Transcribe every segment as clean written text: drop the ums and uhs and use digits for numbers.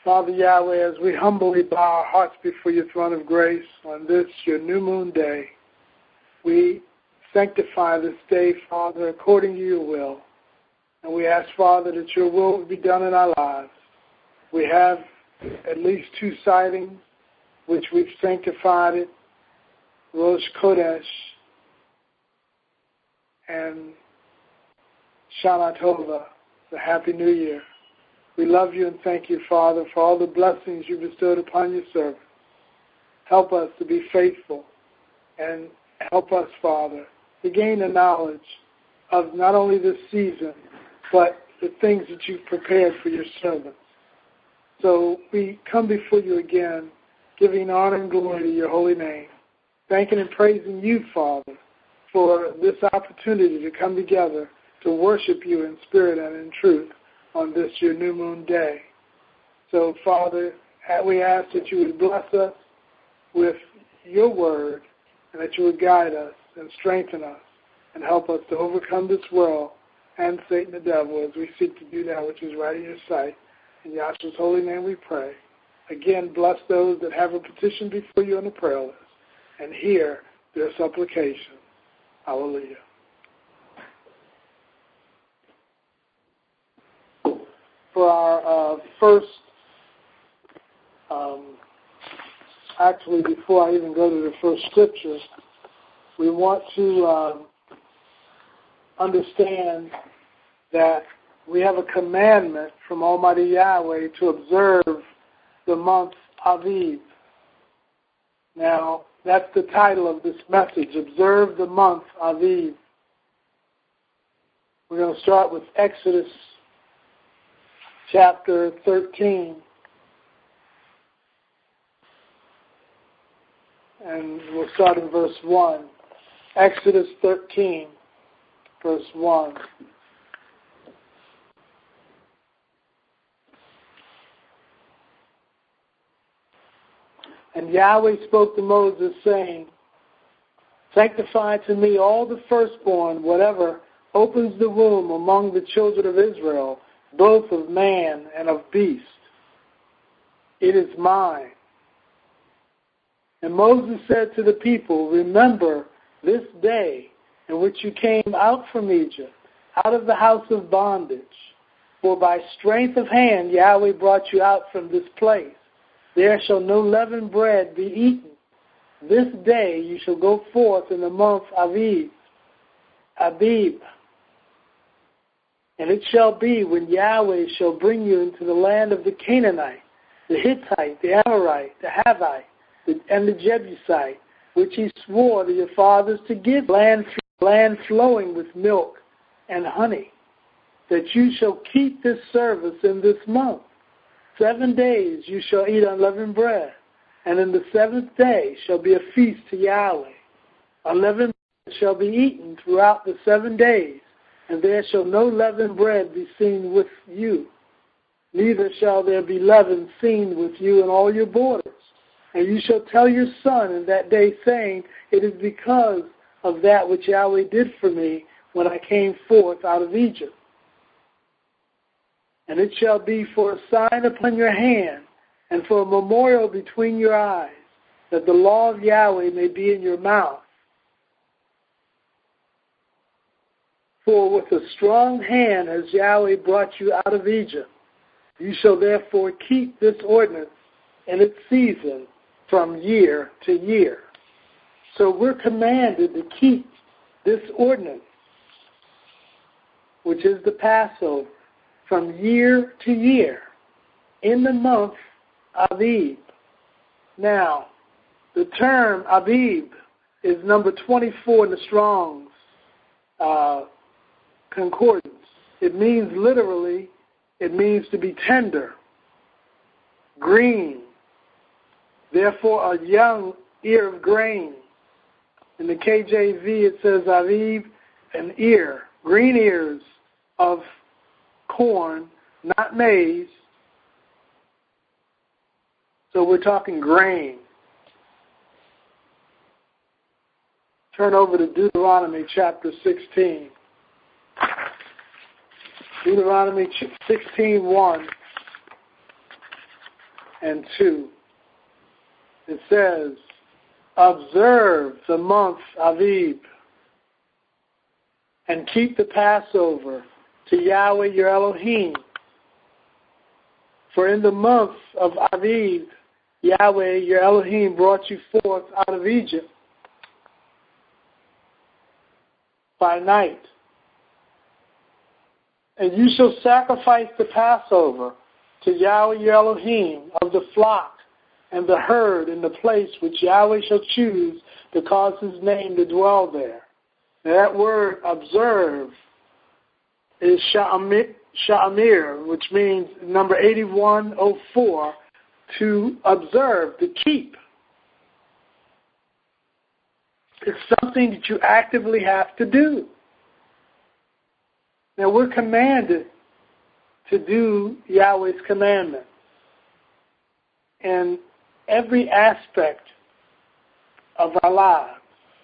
Father Yahweh, as we humbly bow our hearts before your throne of grace on this, your new moon day, we sanctify this day, Father, according to your will. And we ask, Father, that your will be done in our lives. We have at least 2 sightings, which we've sanctified it, Rosh Chodesh and Shana Tova, the Happy New Year. We love you and thank you, Father, for all the blessings you bestowed upon your servants. Help us to be faithful and help us, Father, to gain the knowledge of not only this season, but the things that you've prepared for your servants. So we come before you again, giving honor and glory to your holy name, thanking and praising you, Father, for this opportunity to come together to worship you in spirit and in truth on this, your new moon day. So, Father, we ask that you would bless us with your word and that you would guide us and strengthen us and help us to overcome this world and Satan the devil as we seek to do that which is right in your sight. In Yahshua's holy name we pray. Again, bless those that have a petition before you on the prayer list and hear their supplication. Hallelujah. For our first, actually before I even go to the first scripture, we want to understand that we have a commandment from Almighty Yahweh to observe the month Aviv. Now, that's the title of this message, Observe the Month Aviv. We're going to start with Exodus chapter 13. And we'll start in verse 1. Exodus 13, verse 1. And Yahweh spoke to Moses, saying, Sanctify to me all the firstborn, whatever opens the womb among the children of Israel, both of man and of beast. It is mine. And Moses said to the people, Remember this day in which you came out from Egypt, out of the house of bondage. For by strength of hand Yahweh brought you out from this place. There shall no leavened bread be eaten. This day you shall go forth in the month Abib. And it shall be when Yahweh shall bring you into the land of the Canaanite, the Hittite, the Amorite, the Havite, and the Jebusite, which he swore to your fathers to give, land flowing with milk and honey, that you shall keep this service in this month. 7 days you shall eat unleavened bread, and in the 7th day shall be a feast to Yahweh. Unleavened bread shall be eaten throughout the 7 days, and there shall no leavened bread be seen with you. Neither shall there be leaven seen with you in all your borders. And you shall tell your son in that day, saying, It is because of that which Yahweh did for me when I came forth out of Egypt. And it shall be for a sign upon your hand, and for a memorial between your eyes, that the law of Yahweh may be in your mouth. For with a strong hand has Yahweh brought you out of Egypt. You shall therefore keep this ordinance in its season from year to year. So we're commanded to keep this ordinance, which is the Passover, from year to year in the month Abib. Now, the term Abib is number 24 in the Strong's Concordance. It means literally, it means to be tender, green, therefore a young ear of grain. In the KJV it says Aviv, an ear, green ears of corn, not maize. So we're talking grain. Turn over to Deuteronomy chapter 16. Deuteronomy 16:1. and 2. It says, observe the month Aviv and keep the Passover to Yahweh your Elohim. For in the month of Aviv, Yahweh your Elohim brought you forth out of Egypt by night. And you shall sacrifice the Passover to Yahweh your Elohim of the flock and the herd in the place which Yahweh shall choose to cause his name to dwell there. Now that word observe is sha'amir, which means number 8104, to observe, to keep. It's something that you actively have to do. Now we're commanded to do Yahweh's commandment. And every aspect of our lives.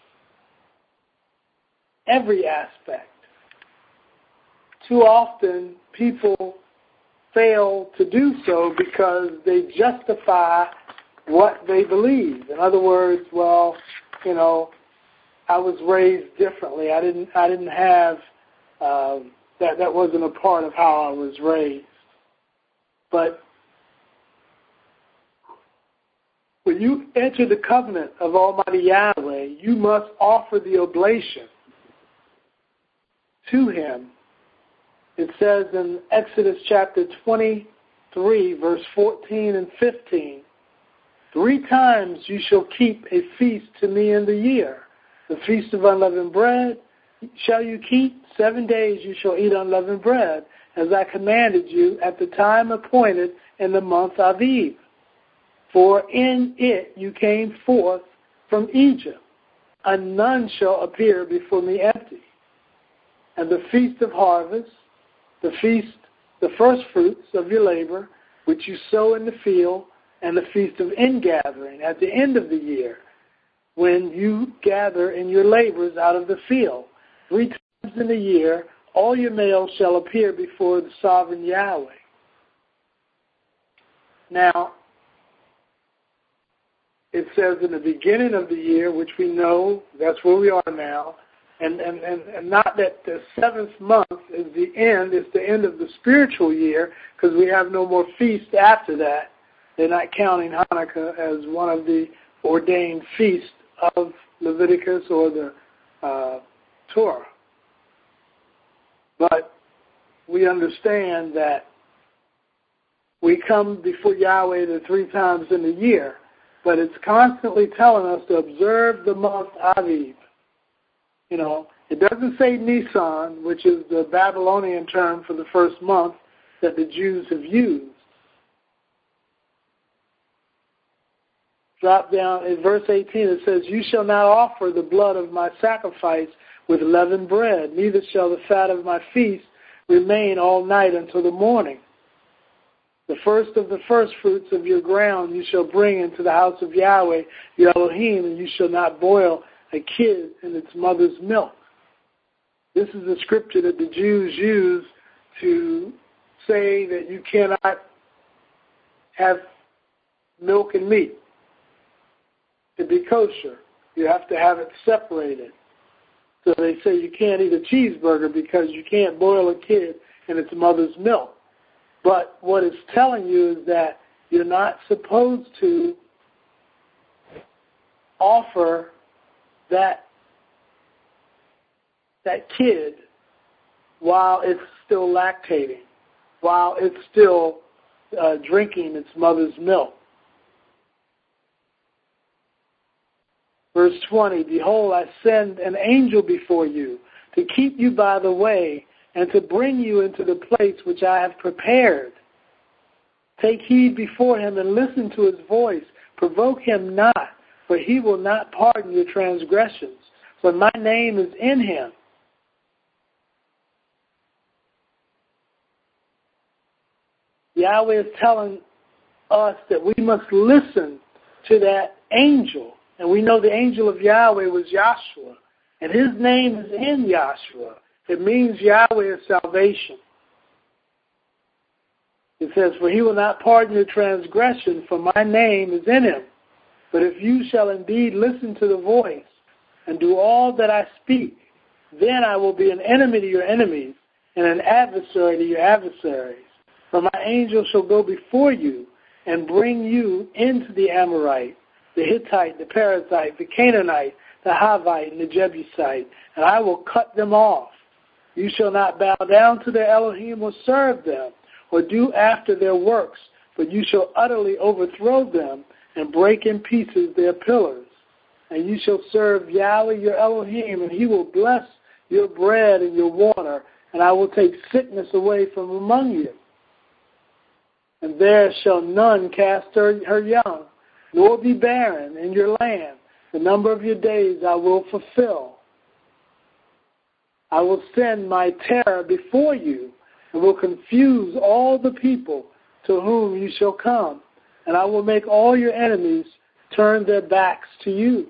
Every aspect. Too often people fail to do so because they justify what they believe. In other words, well, you know, I was raised differently. I didn't have that wasn't a part of how I was raised. But when you enter the covenant of Almighty Yahweh, you must offer the oblation to him. It says in Exodus chapter 23, verse 14 and 15, 3 times you shall keep a feast to me in the year. The feast of unleavened bread shall you keep. 7 days you shall eat unleavened bread, as I commanded you at the time appointed in the month Aviv. For in it you came forth from Egypt, and none shall appear before me empty. And the feast of harvest, the first fruits of your labor, which you sow in the field, and the feast of ingathering at the end of the year, when you gather in your labors out of the field. 3 times in a year, all your males shall appear before the sovereign Yahweh. Now, it says in the beginning of the year, which we know, that's where we are now, and not that the 7th month is the end, it's the end of the spiritual year, because we have no more feasts after that. They're not counting Hanukkah as one of the ordained feasts of Leviticus or the Torah. But we understand that we come before Yahweh the 3 times in a year, but it's constantly telling us to observe the month Aviv. You know, it doesn't say Nisan, which is the Babylonian term for the first month that the Jews have used. Drop down in verse 18, it says, you shall not offer the blood of my sacrifice with leavened bread, neither shall the fat of my feast remain all night until the morning. The first of the first fruits of your ground you shall bring into the house of Yahweh, your Elohim, and you shall not boil a kid in its mother's milk. This is the scripture that the Jews use to say that you cannot have milk and meat. To be kosher, you have to have it separated. So they say you can't eat a cheeseburger because you can't boil a kid in its mother's milk. But what it's telling you is that you're not supposed to offer that kid while it's still lactating, while it's still drinking its mother's milk. Verse 20, behold, I send an angel before you to keep you by the way and to bring you into the place which I have prepared. Take heed before him and listen to his voice. Provoke him not, for he will not pardon your transgressions, for my name is in him. Yahweh is telling us that we must listen to that angel. And we know the angel of Yahweh was Yahshua. And his name is in Yahshua. It means Yahweh is salvation. It says, for he will not pardon your transgression, for my name is in him. But if you shall indeed listen to the voice and do all that I speak, then I will be an enemy to your enemies and an adversary to your adversaries. For my angel shall go before you and bring you into the Amorite, the Hittite, the Perizzite, the Canaanite, the Hivite, and the Jebusite, and I will cut them off. You shall not bow down to their Elohim or serve them, or do after their works, but you shall utterly overthrow them and break in pieces their pillars. And you shall serve Yahweh your Elohim, and he will bless your bread and your water, and I will take sickness away from among you. And there shall none cast her young, nor be barren in your land. The number of your days I will fulfill. I will send my terror before you, and will confuse all the people to whom you shall come. And I will make all your enemies turn their backs to you.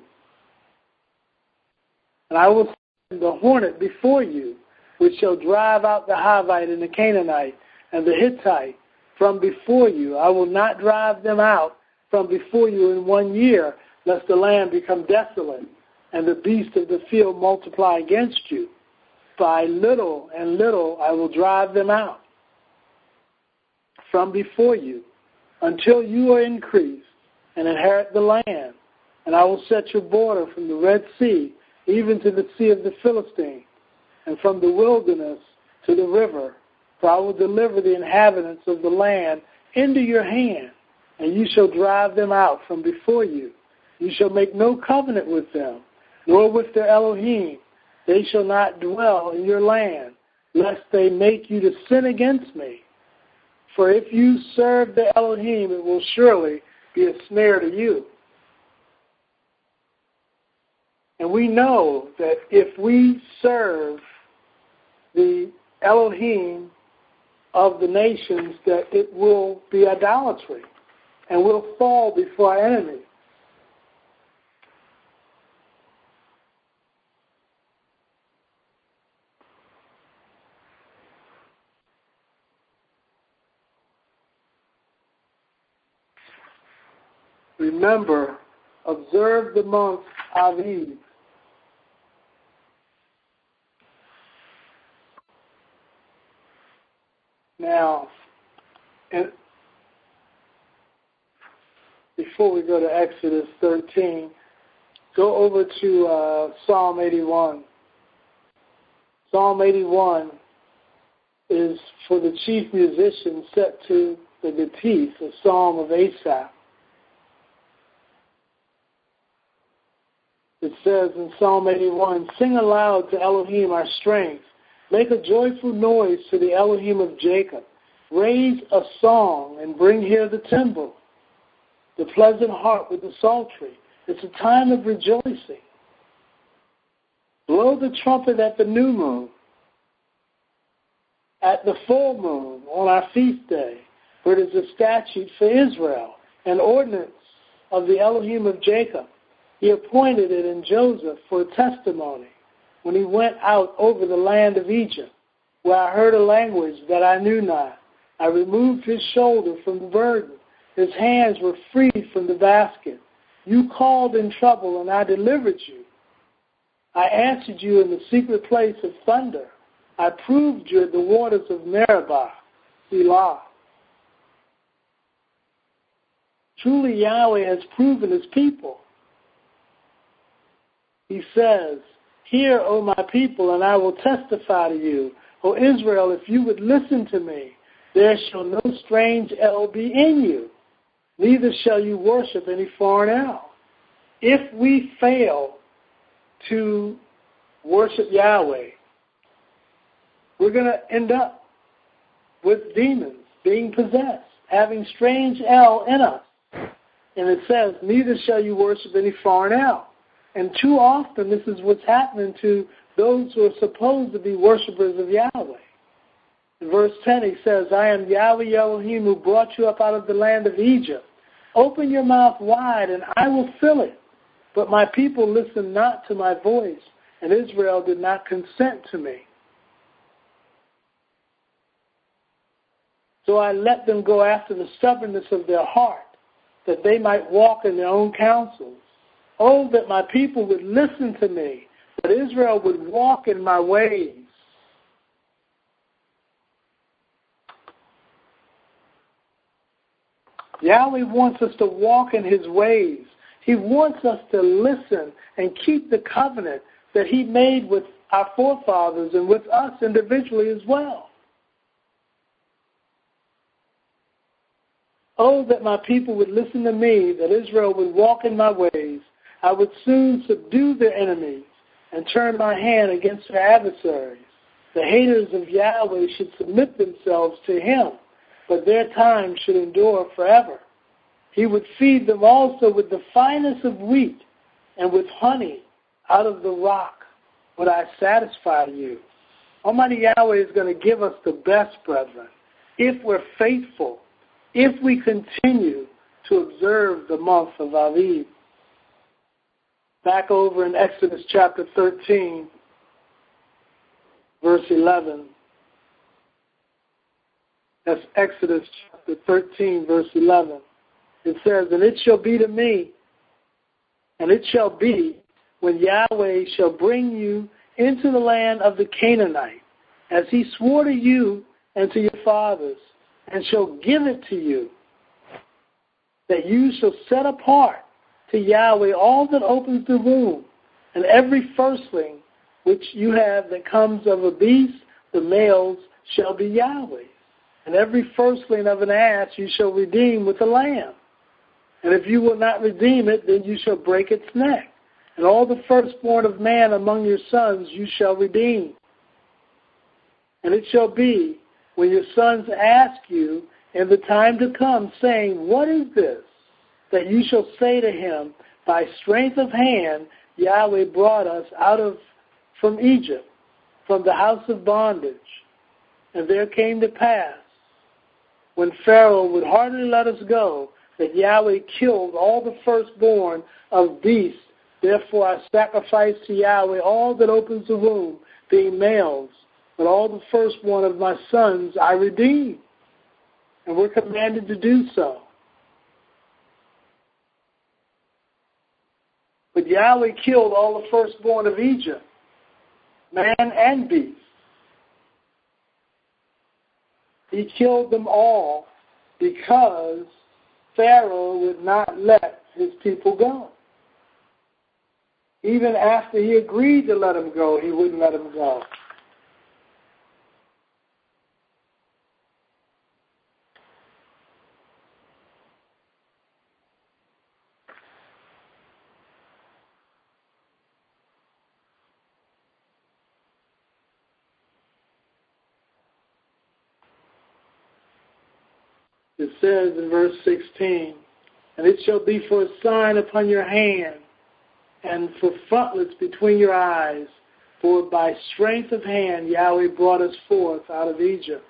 And I will send the hornet before you, which shall drive out the Hivite and the Canaanite and the Hittite from before you. I will not drive them out from before you in 1 year, lest the land become desolate and the beasts of the field multiply against you. By little and little I will drive them out from before you, until you are increased and inherit the land. And I will set your border from the Red Sea even to the Sea of the Philistines, and from the wilderness to the river. For I will deliver the inhabitants of the land into your hand, and you shall drive them out from before you. You shall make no covenant with them, nor with their Elohim. They shall not dwell in your land, lest they make you to sin against me. For if you serve the Elohim, it will surely be a snare to you. And we know that if we serve the Elohim of the nations, that it will be idolatry and will fall before our enemies. Remember, observe the month Aviv. Now, and before we go to Exodus 13, go over to Psalm 81. Psalm 81 is for the chief musician set to the Gatif, a psalm of Asaph. It says in Psalm 81, sing aloud to Elohim our strength. Make a joyful noise to the Elohim of Jacob. Raise a song and bring here the timbrel, the pleasant harp with the psaltery. It's a time of rejoicing. Blow the trumpet at the new moon, at the full moon, on our feast day, for it is a statute for Israel, an ordinance of the Elohim of Jacob. He appointed it in Joseph for a testimony when he went out over the land of Egypt, where I heard a language that I knew not. I removed his shoulder from the burden. His hands were freed from the basket. You called in trouble, and I delivered you. I answered you in the secret place of thunder. I proved you at the waters of Meribah, Selah. Truly Yahweh has proven his people. He says, hear, O my people, and I will testify to you. O Israel, if you would listen to me, there shall no strange El be in you, neither shall you worship any foreign El. If we fail to worship Yahweh, we're going to end up with demons, being possessed, having strange El in us. And it says, neither shall you worship any foreign El. And too often this is what's happening to those who are supposed to be worshipers of Yahweh. In verse 10 he says, I am Yahweh Elohim who brought you up out of the land of Egypt. Open your mouth wide and I will fill it. But my people listened not to my voice, and Israel did not consent to me. So I let them go after the stubbornness of their heart, that they might walk in their own counsels. Oh, that my people would listen to me, that Israel would walk in my ways. Yahweh wants us to walk in his ways. He wants us to listen and keep the covenant that he made with our forefathers and with us individually as well. Oh, that my people would listen to me, that Israel would walk in my ways. I would soon subdue their enemies and turn my hand against their adversaries. The haters of Yahweh should submit themselves to him, but their time should endure forever. He would feed them also with the finest of wheat, and with honey out of the rock would I satisfy you. Almighty Yahweh is going to give us the best, brethren, if we're faithful, if we continue to observe the month of Aviv. Back over in Exodus chapter 13, verse 11. That's Exodus chapter 13, verse 11. It says, and it shall be to me, and it shall be when Yahweh shall bring you into the land of the Canaanite, as he swore to you and to your fathers, and shall give it to you, that you shall set apart to Yahweh all that opens the womb, and every firstling which you have that comes of a beast, the males shall be Yahweh's. And every firstling of an ass you shall redeem with a lamb. And if you will not redeem it, then you shall break its neck. And all the firstborn of man among your sons you shall redeem. And it shall be, when your sons ask you in the time to come, saying, what is this? That you shall say to him, by strength of hand Yahweh brought us from Egypt, from the house of bondage. And there came to pass, when Pharaoh would hardly let us go, that Yahweh killed all the firstborn of beasts. Therefore I sacrifice to Yahweh all that opens the womb, being males. But all the firstborn of my sons I redeem. And we're commanded to do so. But Yahweh killed all the firstborn of Egypt, man and beast. He killed them all because Pharaoh would not let his people go. Even after he agreed to let them go, he wouldn't let them go. It says in verse 16, and it shall be for a sign upon your hand, and for frontlets between your eyes, for by strength of hand Yahweh brought us forth out of Egypt.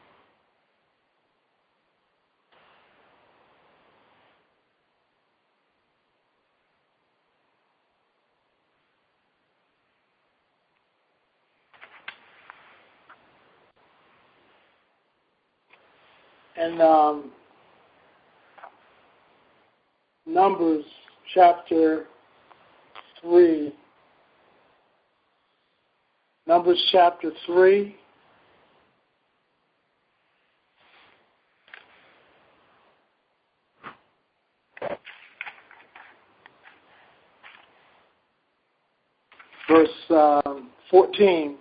And Numbers chapter 3. Numbers chapter 3. Verse 14.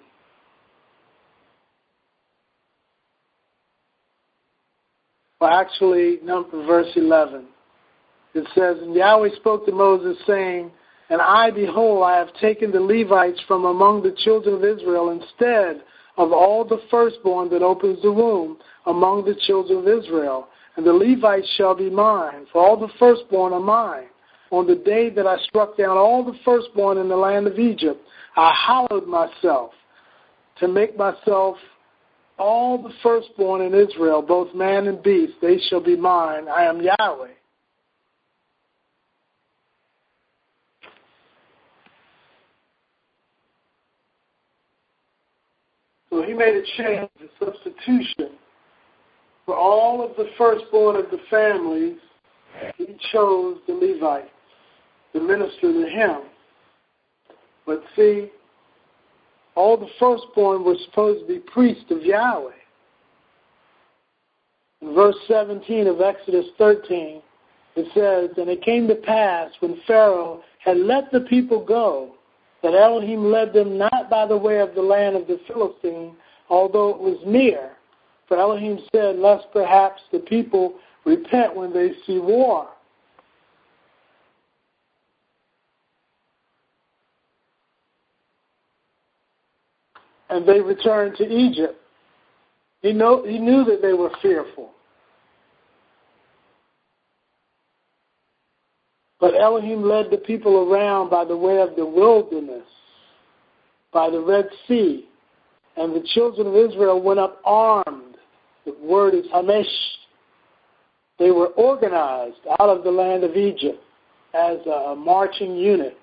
Well, actually, verse 11. It says, and Yahweh spoke to Moses, saying, and I, behold, I have taken the Levites from among the children of Israel instead of all the firstborn that opens the womb among the children of Israel. And the Levites shall be mine, for all the firstborn are mine. On the day that I struck down all the firstborn in the land of Egypt, I hallowed myself to make myself all the firstborn in Israel, both man and beast. They shall be mine. I am Yahweh. So he made a change, a substitution, For all of the firstborn of the families, he chose the Levites to minister to him. But see, all the firstborn were supposed to be priests of Yahweh. In verse 17 of Exodus 13, it says, "And it came to pass, when Pharaoh had let the people go, that Elohim led them not by the way of the land of the Philistines, although it was near. For Elohim said, lest perhaps the people repent when they see war." And they returned to Egypt. He knew that they were fearful. But Elohim led the people around by the way of the wilderness, by the Red Sea. And the children of Israel went up armed. The word is Hamesh. They were organized out of the land of Egypt as a marching unit.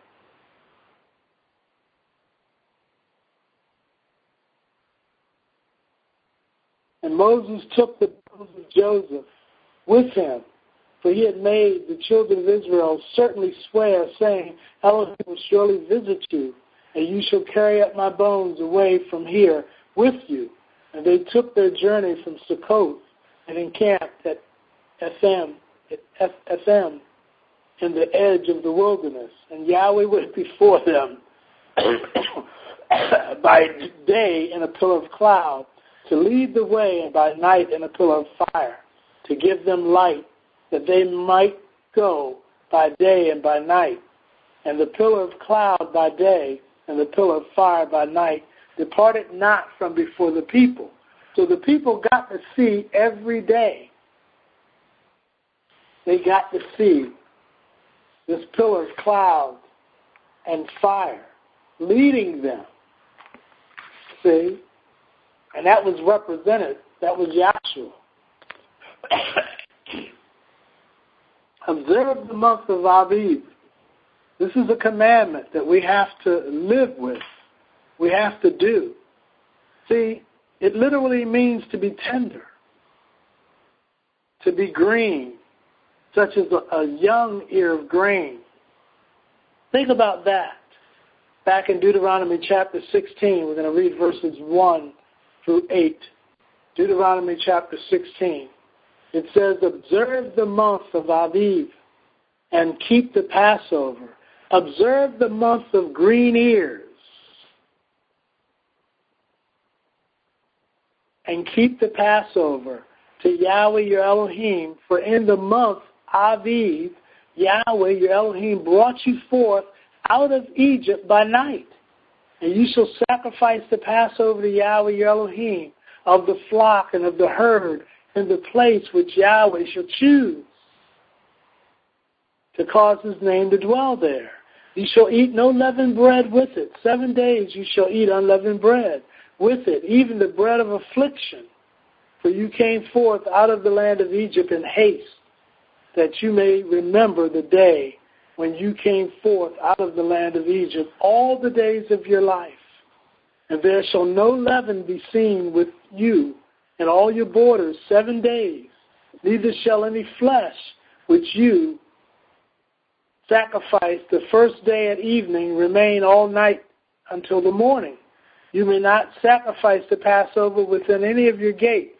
And Moses took the bones of Joseph with him, for he had made the children of Israel certainly swear, saying, Elohim will surely visit you, and you shall carry up my bones away from here with you. And they took their journey from Succoth and encamped at Ethem, in the edge of the wilderness. And Yahweh went before them by day in a pillar of cloud to lead the way, and by night in a pillar of fire to give them light, that they might go by day and by night. And the pillar of cloud by day and the pillar of fire by night departed not from before the people. So the people got to see every day. They got to see this pillar of cloud and fire leading them. See? And that was represented. That was Yahshua. Observe the month of Aviv. This is a commandment that we have to live with. We have to do. See, it literally means to be tender, to be green, such as a young ear of grain. Think about that. Back in Deuteronomy chapter 16, we're going to read verses 1 through 8. Deuteronomy chapter 16. It says, observe the month of Aviv and keep the Passover. Observe the month of green ears and keep the Passover to Yahweh your Elohim. For in the month Aviv, Yahweh your Elohim brought you forth out of Egypt by night. And you shall sacrifice the Passover to Yahweh your Elohim of the flock and of the herd in the place which Yahweh shall choose to cause his name to dwell there. You shall eat no leavened bread with it. 7 days you shall eat unleavened bread with it, even the bread of affliction. For you came forth out of the land of Egypt in haste, that you may remember the day when you came forth out of the land of Egypt all the days of your life. And there shall no leaven be seen with you in all your borders 7 days, neither shall any flesh which you sacrifice the first day at evening remain all night until the morning. You may not sacrifice the Passover within any of your gates,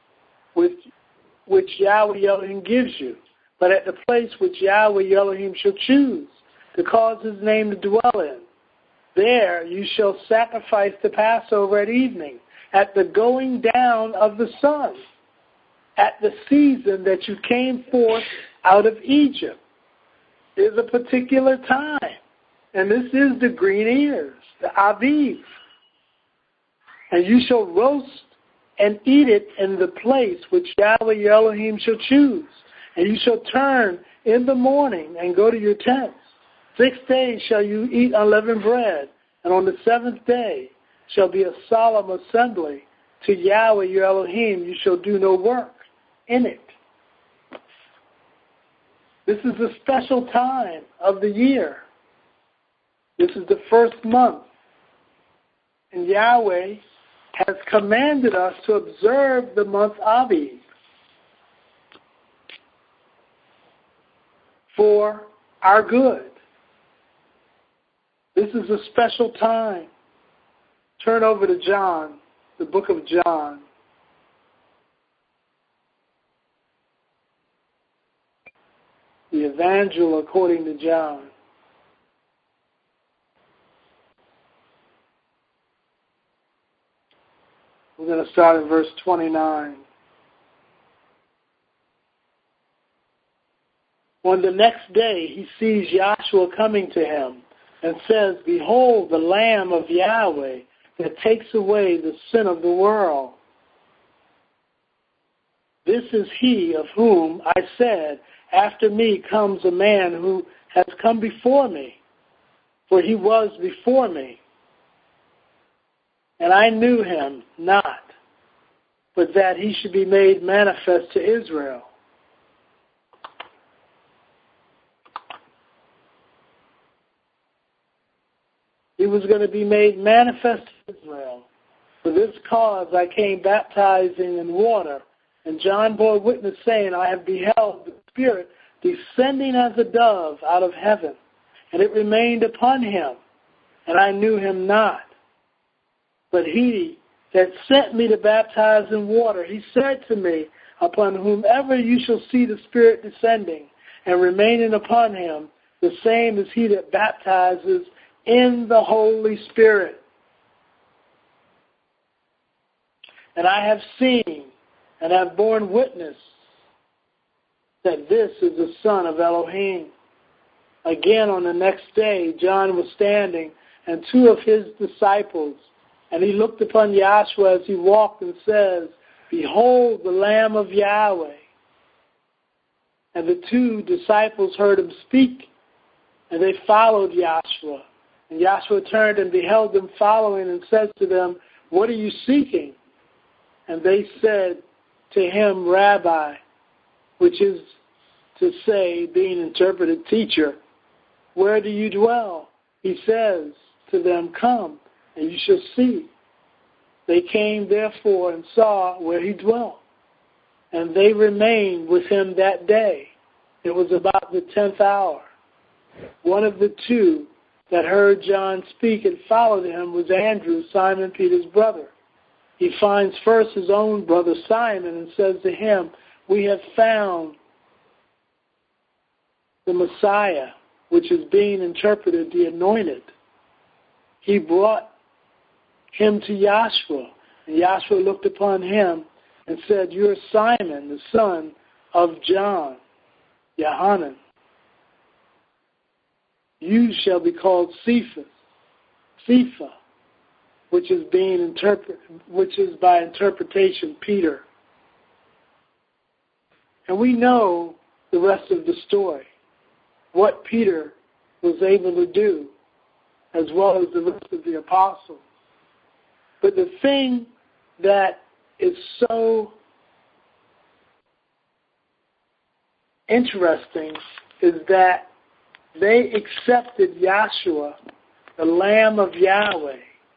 which Yahweh Elohim gives you, but at the place which Yahweh Elohim shall choose to cause his name to dwell in. There you shall sacrifice the Passover at evening, at the going down of the sun, at the season that you came forth out of Egypt. There's a particular time, and this is the green ears, the Aviv. And you shall roast and eat it in the place which Yahweh your Elohim shall choose. And you shall turn in the morning and go to your tents. 6 days shall you eat unleavened bread, and on the 7th day shall be a solemn assembly to Yahweh your Elohim. You shall do no work in it. This is a special time of the year. This is the first month. And Yahweh has commanded us to observe the month Aviv. for our good. This is a special time. Turn over to John, the book of John. The Evangel according to John. We're going to start at verse 29. On the next day, he sees Joshua coming to him and says, "Behold, the Lamb of Yahweh that takes away the sin of the world. This is he of whom I said, after me comes a man who has come before me, for he was before me. And I knew him not, but that he should be made manifest to Israel." He was going to be made manifest to Israel. For this cause I came baptizing in water, and John bore witness, saying, I have beheld the Spirit descending as a dove out of heaven, and it remained upon him, and I knew him not. But he that sent me to baptize in water, he said to me, upon whomever you shall see the Spirit descending and remaining upon him, the same is he that baptizes in the Holy Spirit. And I have seen and have borne witness that this is the Son of Elohim. Again, on the next day, John was standing, and two of his disciples, and he looked upon Joshua as he walked and says, "Behold the Lamb of Yahweh." And the two disciples heard him speak, and they followed Joshua. And Joshua turned and beheld them following and said to them, "What are you seeking?" And they said to him, "Rabbi," which is to say, being interpreted, teacher, "where do you dwell?" He says to them, "Come, and you shall see." They came therefore and saw where he dwelt, and they remained with him that day. It was about the 10th hour. One of the two that heard John speak and followed him was Andrew, Simon Peter's brother. He finds first his own brother Simon and says to him, "We have found the Messiah," which is being interpreted the anointed. He brought him to Joshua, and Joshua looked upon him and said, "You are Simon, the son of John, Yohanan. You shall be called Cephas, which is by interpretation Peter." And we know the rest of the story, what Peter was able to do, as well as the rest of the apostles. But the thing that is so interesting is that they accepted Yahshua, the Lamb of Yahweh,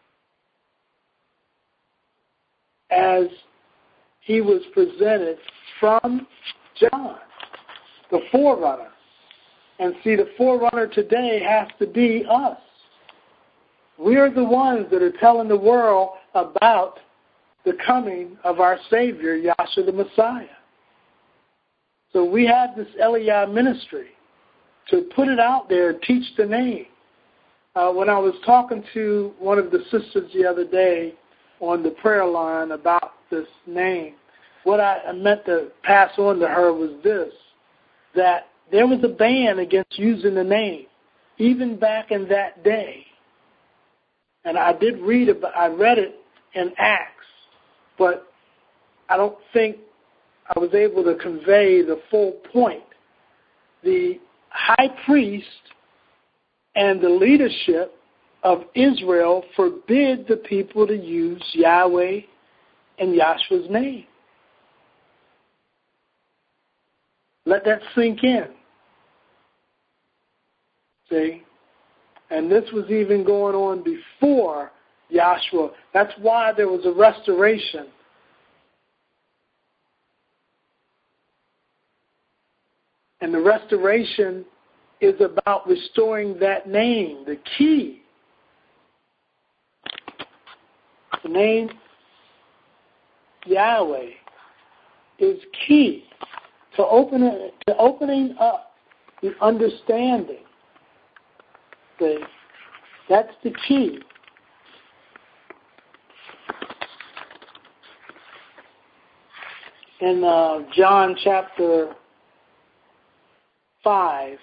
as he was presented from John, the forerunner. And see, the forerunner today has to be us. We're the ones that are telling the world about the coming of our Savior, Yahshua the Messiah. So we have this Eliyah ministry to put it out there and teach the name. When I was talking to one of the sisters the other day on the prayer line about this name, what I meant to pass on to her was this, that there was a ban against using the name, even back in that day. And I read it in Acts, but I don't think I was able to convey the full point. The high priest and the leadership of Israel forbid the people to use Yahweh and Yahshua's name. Let that sink in. See? And this was even going on before Yahshua. That's why there was a restoration. And the restoration is about restoring that name, the key. The name Yahweh is key to opening up the understanding. That's the key. In John chapter 5,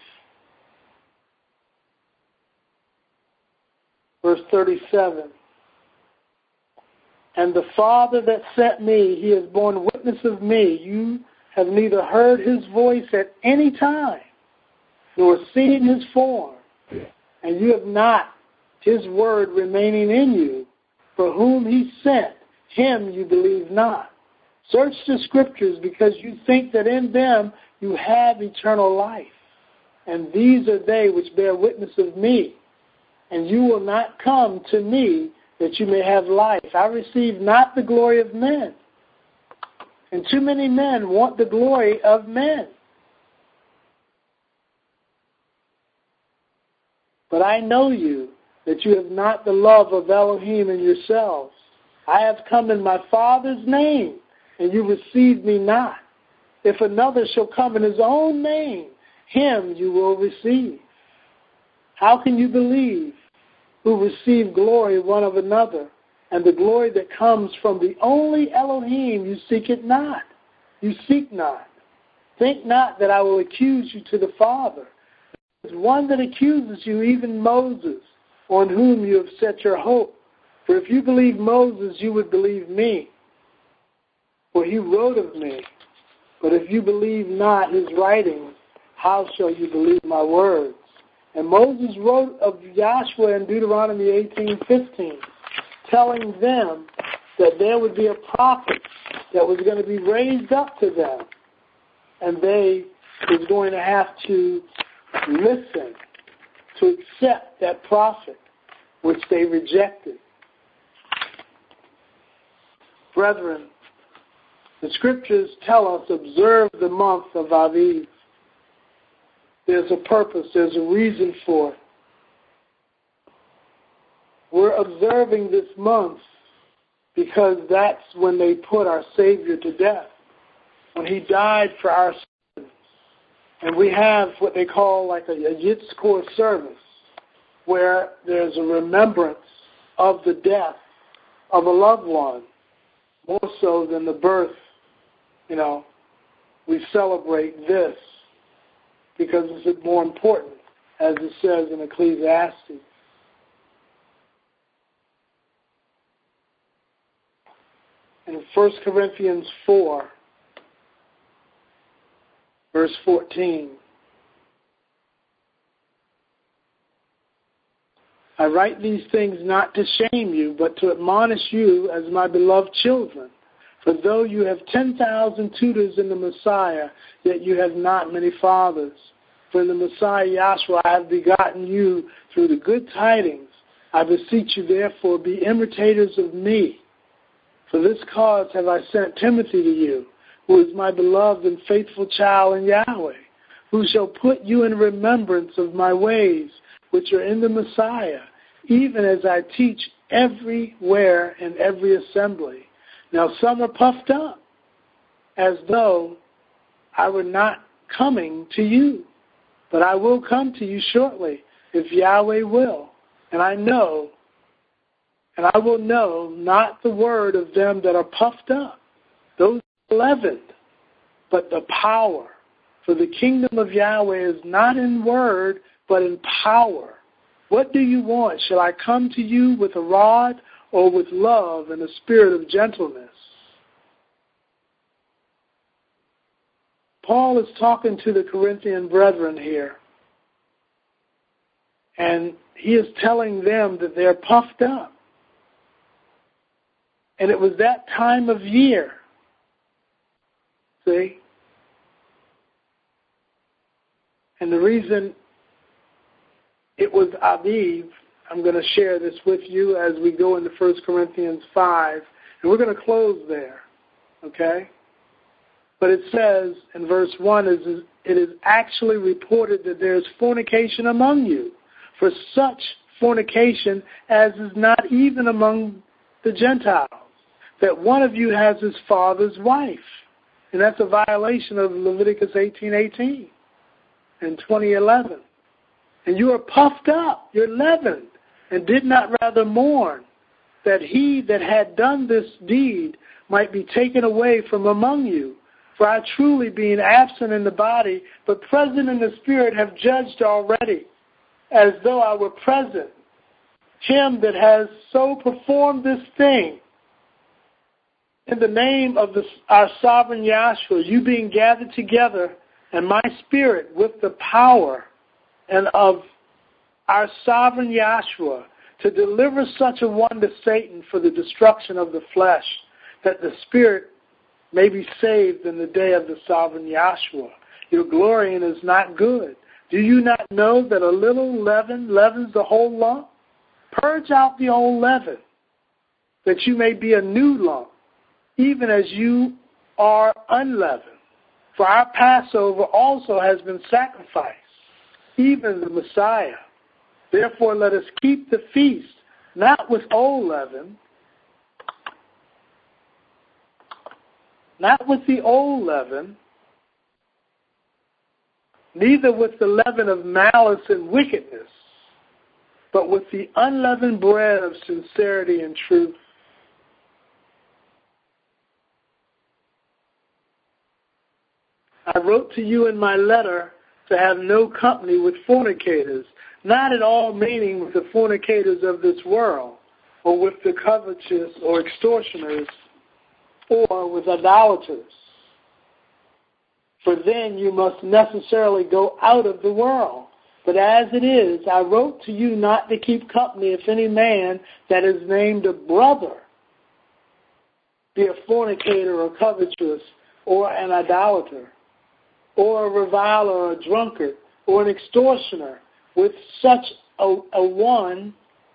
verse 37, and the Father that sent me, he has borne witness of me. You have neither heard his voice at any time, nor seen his form, and you have not his word remaining in you. For whom he sent, him you believe not. Search the Scriptures, because you think that in them you have eternal life. And these are they which bear witness of me. And you will not come to me that you may have life. I receive not the glory of men. And too many men want the glory of men. But I know you, that you have not the love of Elohim in yourselves. I have come in my Father's name, and you receive me not. If another shall come in his own name, him you will receive. How can you believe, who receive glory one of another, and the glory that comes from the only Elohim you seek it not? You seek not. Think not that I will accuse you to the Father. There is one that accuses you, even Moses, on whom you have set your hope. For if you believe Moses, you would believe me, for he wrote of me. But if you believe not his writings, how shall you believe my words? And Moses wrote of Joshua in Deuteronomy 18:15, telling them that there would be a prophet that was going to be raised up to them, and they was going to have to listen, to accept that prophet, which they rejected. Brethren, the Scriptures tell us, observe the month of Aviv. There's a purpose, there's a reason for it. We're observing this month because that's when they put our Savior to death, when he died for our sins. And we have what they call like a Yitzchor service, where there's a remembrance of the death of a loved one, more so than the birth. We celebrate this because it's more important, as it says in Ecclesiastes. In 1 Corinthians 4, verse 14, I write these things not to shame you, but to admonish you as my beloved children. For though you have 10,000 tutors in the Messiah, yet you have not many fathers. For in the Messiah Yahshua I have begotten you through the good tidings. I beseech you therefore, be imitators of me. For this cause have I sent Timothy to you, who is my beloved and faithful child in Yahweh, who shall put you in remembrance of my ways, which are in the Messiah, even as I teach everywhere in every assembly. Now some are puffed up, as though I were not coming to you. But I will come to you shortly, if Yahweh will. And I will know not the word of them that are puffed up, those leavened, but the power. For the kingdom of Yahweh is not in word, but in power. What do you want? Shall I come to you with a rod, or with love and a spirit of gentleness? Paul is talking to the Corinthian brethren here, and he is telling them that they're puffed up. And it was that time of year. See? And the reason it was Aviv, I'm going to share this with you as we go into 1 Corinthians 5, and we're going to close there, okay? But it says in verse 1, it it is actually reported that there is fornication among you, for such fornication as is not even among the Gentiles, that one of you has his father's wife. And that's a violation of Leviticus 18:18 and 20:11. And you are puffed up, you're leavened, and did not rather mourn that he that had done this deed might be taken away from among you. For I truly, being absent in the body, but present in the spirit, have judged already, as though I were present, him that has so performed this thing. In the name of our sovereign Yahshua, you being gathered together, and my spirit with the power and of our sovereign Yahshua, to deliver such a one to Satan for the destruction of the flesh, that the spirit may be saved in the day of the sovereign Yahshua. Your glorying is not good. Do you not know that a little leaven leavens the whole lump? Purge out the old leaven, that you may be a new lump, even as you are unleavened. For our Passover also has been sacrificed, even the Messiah. Therefore let us keep the feast, not with old leaven, not with the old leaven, neither with the leaven of malice and wickedness, but with the unleavened bread of sincerity and truth. I wrote to you in my letter to have no company with fornicators, not at all meaning with the fornicators of this world, or with the covetous or extortioners, or with idolaters. For then you must necessarily go out of the world. But as it is, I wrote to you not to keep company if any man that is named a brother be a fornicator or covetous, or an idolater, or a reviler or a drunkard, or an extortioner. With such a one,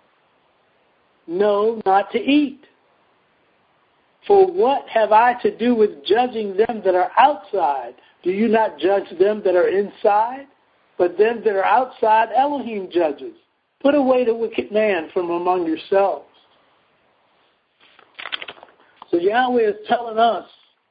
no, not to eat. For what have I to do with judging them that are outside? Do you not judge them that are inside? But them that are outside, Elohim judges. Put away the wicked man from among yourselves. So Yahweh is telling us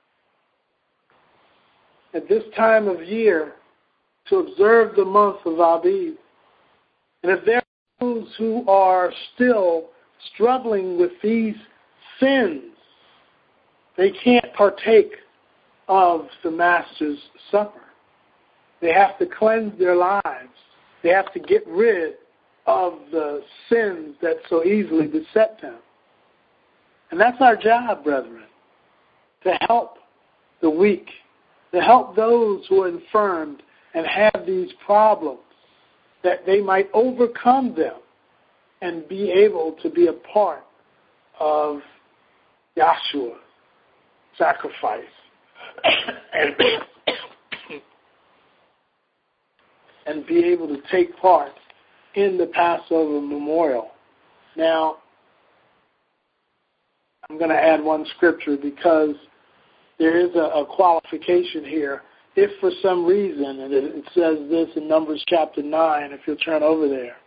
at this time of year to observe the month of Abib. And if there are those who are still struggling with these sins, they can't partake of the Master's Supper. They have to cleanse their lives. They have to get rid of the sins that so easily beset them. And that's our job, brethren, to help the weak, to help those who are infirmed and have these problems, that they might overcome them and be able to be a part of Yahshua's sacrifice and be able to take part in the Passover memorial. Now, I'm going to add one scripture because there is a qualification here. If for some reason, and it says this in Numbers chapter 9, if you'll turn over there.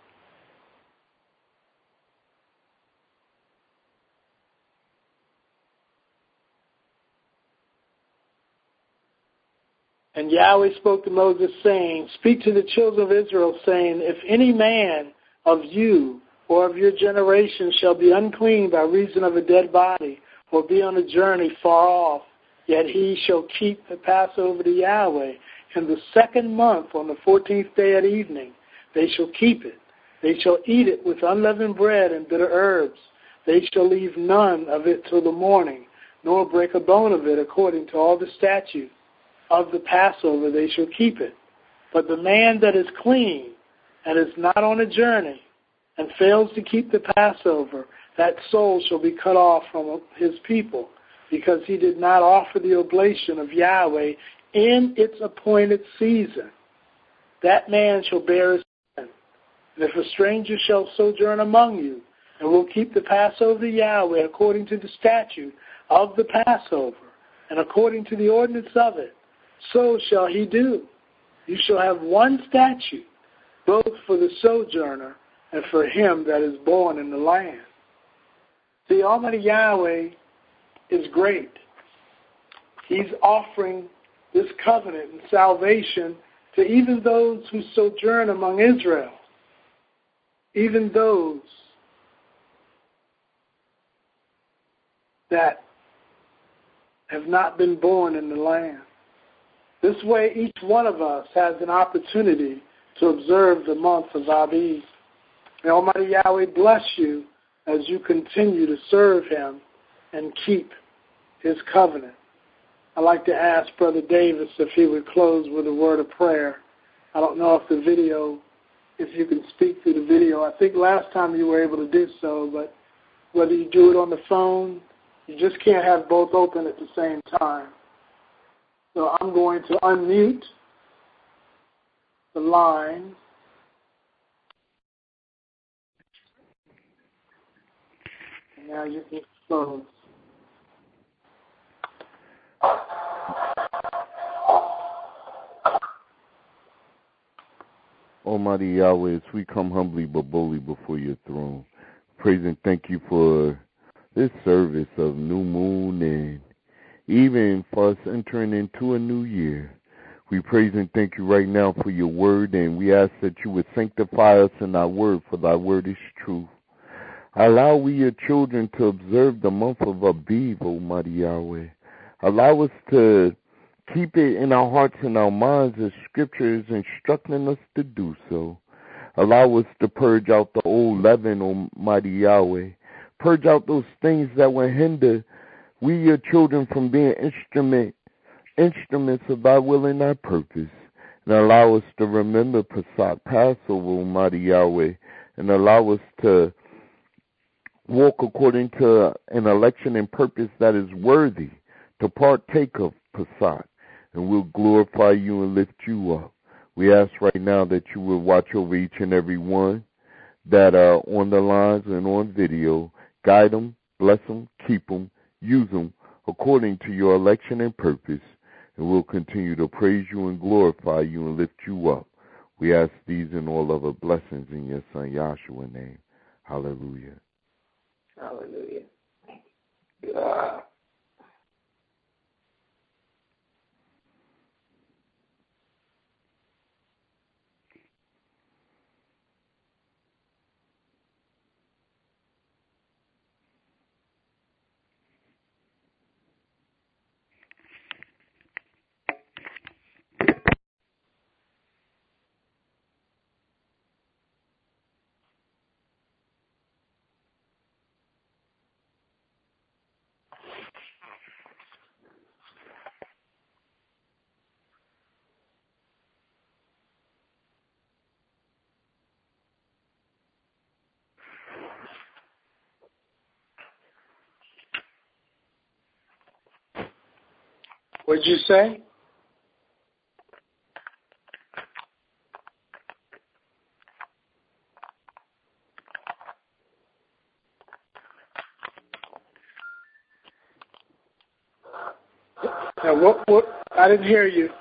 And Yahweh spoke to Moses, saying, speak to the children of Israel, saying, if any man of you or of your generation shall be unclean by reason of a dead body, or be on a journey far off, yet he shall keep the Passover to Yahweh. In the second month, on the 14th day at evening, they shall keep it. They shall eat it with unleavened bread and bitter herbs. They shall leave none of it till the morning, nor break a bone of it, according to all the statutes of the Passover they shall keep it. But the man that is clean and is not on a journey and fails to keep the Passover, that soul shall be cut off from his people, because he did not offer the oblation of Yahweh in its appointed season. That man shall bear his sin. And if a stranger shall sojourn among you, and will keep the Passover to Yahweh according to the statute of the Passover, and according to the ordinance of it, so shall he do. You shall have one statute, both for the sojourner and for him that is born in the land. See, Almighty Yahweh is great. He's offering this covenant and salvation to even those who sojourn among Israel, even those that have not been born in the land. This way, each one of us has an opportunity to observe the month of Abib. May Almighty Yahweh bless you as you continue to serve Him and keep His covenant. I'd like to ask Brother Davis if he would close with a word of prayer. I don't know if you can speak through the video. I think last time you were able to do so, but whether you do it on the phone, you just can't have both open at the same time. So I'm going to unmute the line. And now you can close. Almighty Yahweh, as we come humbly but boldly before your throne, praise and thank you for this service of new moon and even for us entering into a new year. We praise and thank you right now for your word, and we ask that you would sanctify us in thy word, for thy word is true. Allow we your children to observe the month of Abib, Almighty Yahweh. Allow us to keep it in our hearts and our minds as Scripture is instructing us to do so. Allow us to purge out the old leaven, Almighty Yahweh. Purge out those things that will hinder we, your children, from being instruments of thy will and thy purpose. And allow us to remember Pesach, Passover, Almighty Yahweh, and allow us to walk according to an election and purpose that is worthy to partake of Pesach. And we'll glorify you and lift you up. We ask right now that you will watch over each and every one that are on the lines and on video. Guide them, bless them, keep them, use them according to your election and purpose. And we'll continue to praise you and glorify you and lift you up. We ask these and all other blessings in your Son Yahshua's name. Hallelujah. Hallelujah. What'd you say? Now, what? I didn't hear you.